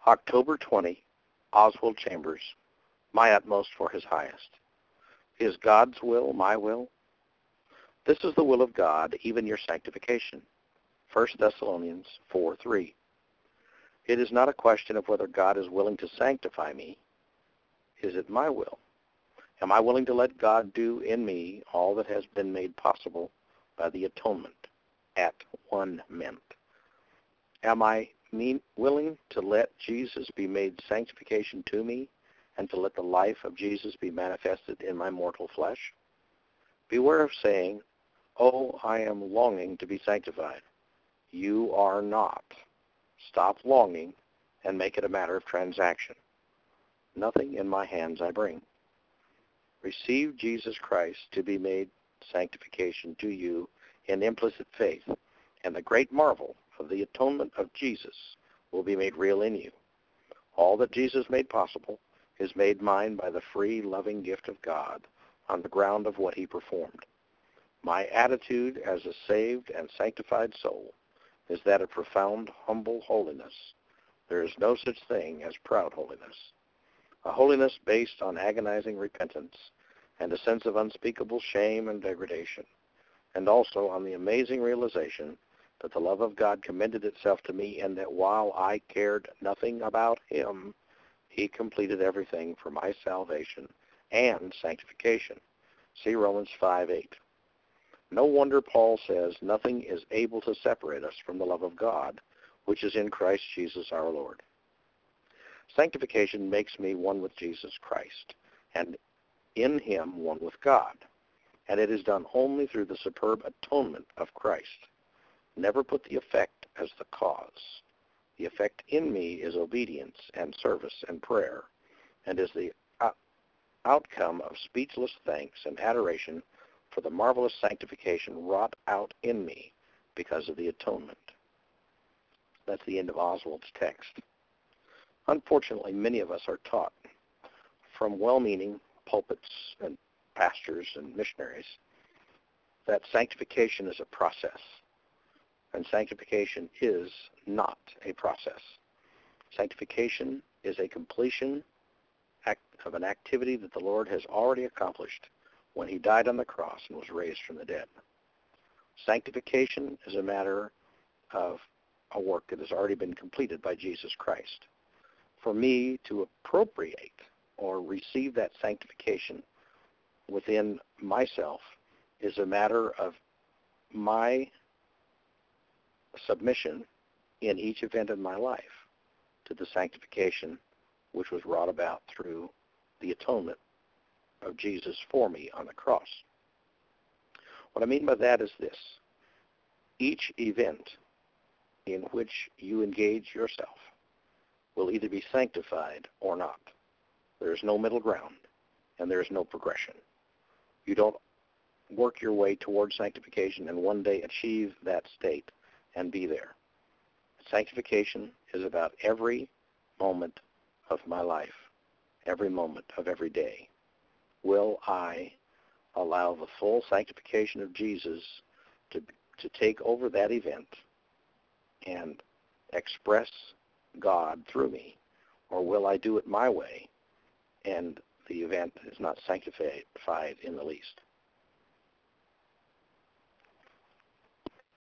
October 20, Oswald Chambers, My Utmost for His Highest. Is God's will my will? This is the will of God, even your sanctification. 1 Thessalonians 4:3. It is not a question of whether God is willing to sanctify me. Is it my will? Am I willing to let God do in me all that has been made possible by the atonement at one ment? Am I willing to let Jesus be made sanctification to me and to let the life of Jesus be manifested in my mortal flesh? Beware of saying, "Oh, I am longing to be sanctified." You are not. Stop longing and make it a matter of transaction. Nothing in my hands I bring. Receive Jesus Christ to be made sanctification to you in implicit faith, and the great marvel of the atonement of Jesus will be made real in you. All that Jesus made possible is made mine by the free, loving gift of God on the ground of what he performed. My attitude as a saved and sanctified soul is that of profound, humble holiness. There is no such thing as proud holiness. A holiness based on agonizing repentance and a sense of unspeakable shame and degradation, and also on the amazing realization that the love of God commended itself to me and that while I cared nothing about him, he completed everything for my salvation and sanctification. See Romans 5:8. No wonder Paul says nothing is able to separate us from the love of God, which is in Christ Jesus our Lord. Sanctification makes me one with Jesus Christ, and in him one with God, and it is done only through the superb atonement of Christ. Never put the effect as the cause. The effect in me is obedience and service and prayer, and is the outcome of speechless thanks and adoration for the marvelous sanctification wrought out in me because of the atonement. That's the end of Oswald's text. Unfortunately, many of us are taught from well-meaning pulpits and pastors and missionaries that sanctification is a process, and sanctification is not a process. Sanctification is a completion of an activity that the Lord has already accomplished when he died on the cross and was raised from the dead. Sanctification is a matter of a work that has already been completed by Jesus Christ. For me to appropriate or receive that sanctification within myself is a matter of my submission in each event of my life to the sanctification which was wrought about through the atonement of Jesus for me on the cross. What I mean by that is this. Each event in which you engage yourself will either be sanctified or not. There is no middle ground, and there is no progression. You don't work your way towards sanctification and one day achieve that state and be there. Sanctification is about every moment of my life, every moment of every day. Will I allow the full sanctification of Jesus to take over that event and express God through me, or will I do it my way and the event is not sanctified in the least?